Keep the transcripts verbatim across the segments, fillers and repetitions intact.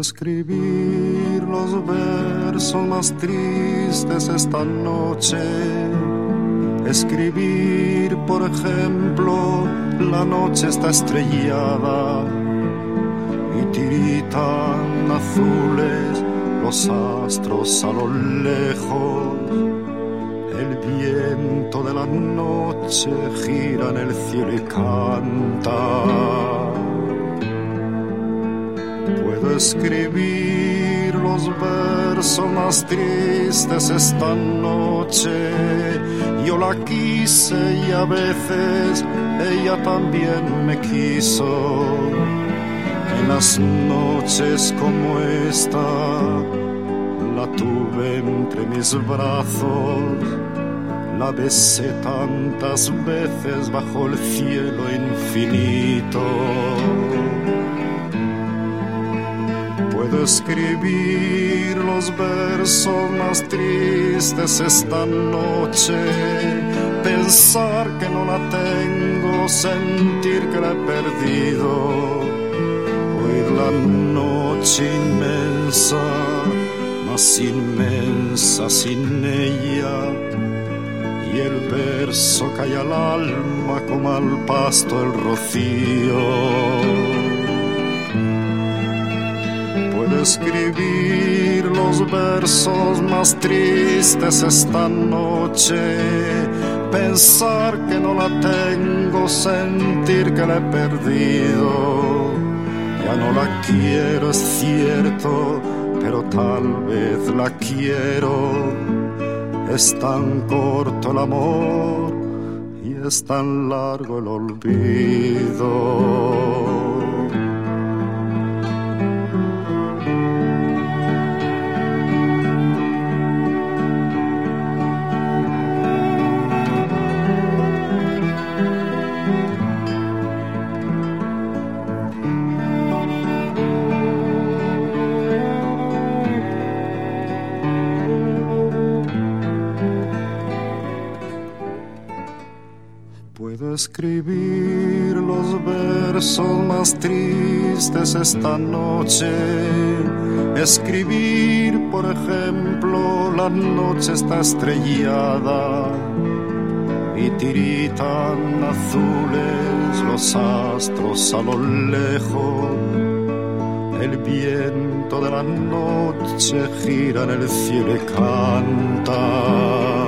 escribir los versos más tristes esta noche. Escribir, por ejemplo, la noche está estrellada y tiritan azules los astros a lo lejos. El viento de la noche gira en el cielo y canta. Puedo escribir los versos más tristes esta noche. Yo la quise y a veces ella también me quiso. En las noches como esta la tuve entre mis brazos. La besé tantas veces bajo el cielo infinito. Puedo escribir los versos más tristes esta noche. Pensar que no la tengo, sentir que la he perdido. Oír la noche inmensa, más inmensa sin ella. Y el verso cae al alma como al pasto el rocío. Puedo escribir los versos más tristes esta noche. Pensar que no la tengo, sentir que la he perdido. Ya no la quiero, es cierto, pero tal vez la quiero. Es tan corto el amor y es tan largo el olvido. Puedo escribir los versos más tristes esta noche. Escribir, por ejemplo, la noche está estrellada y tiritan azules los astros a lo lejos. El viento de la noche gira en el cielo y canta.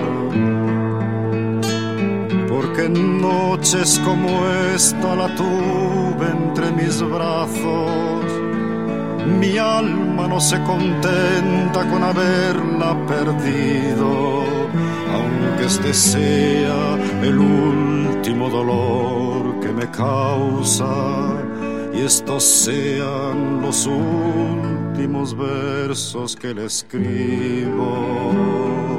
Porque en noches como esta la tuve entre mis brazos. Mi alma no se contenta con haberla perdido, aunque este sea el último dolor que me causa y estos sean los últimos versos que le escribo.